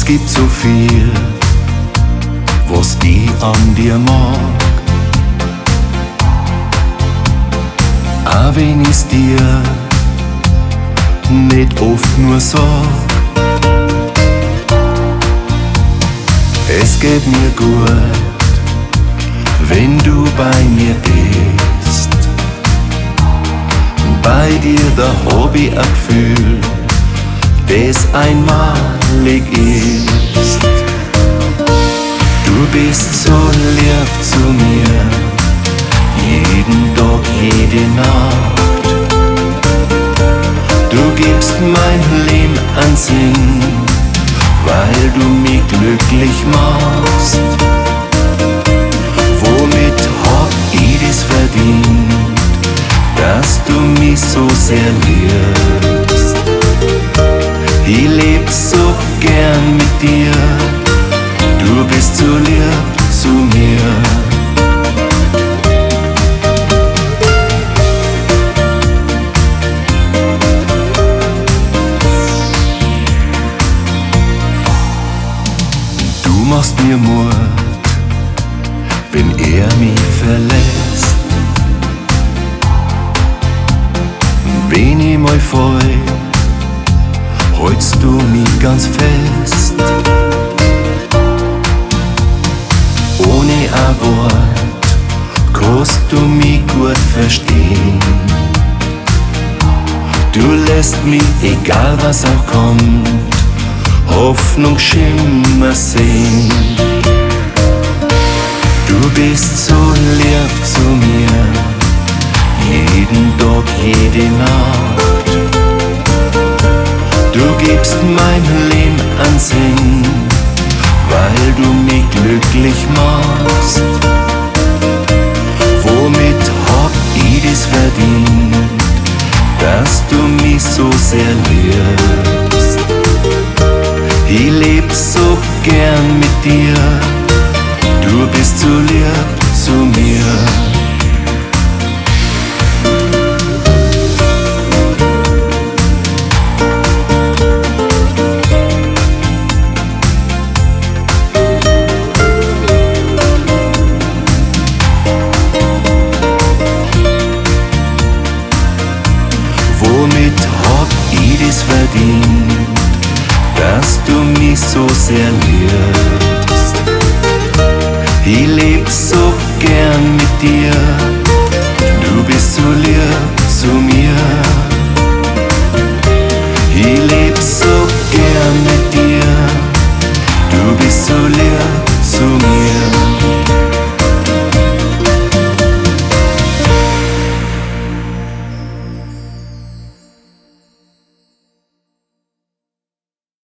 gibt so viel, was ich an dir mag. Auch wenn ich's dir nicht oft nur sag. Es geht mir gut, wenn du bei mir bist. Bei dir, da hab ich ein Gefühl, das einmalig ist. Du bist so lieb zu mir, jeden Tag, jede Nacht. Du gibst mein Leben einen Sinn, weil du mich glücklich machst. Womit hab ich das verdient, dass du mich so sehr liebst? Ich leb so gern mit dir, du bist so lieb zu mir. Du machst mir Mut, wenn er mich verlässt. Wenn ich mal fall, hältst du mich ganz fest. Ohne ein Wort kannst du mich gut verstehen. Du lässt mich, egal was auch kommt, Hoffnung schimmer sehen. Du bist so lieb zu mir, jeden Tag, jede Nacht. Du gibst mein Leben einen Sinn, weil du mich glücklich machst. Womit hab ich das verdient, dass du mich so sehr liebst? Ich leb so gern mit dir, du bist so lieb zu mir. Womit hab ich das verdient, dass du mich so sehr liebst? Ich leb so gern mit dir,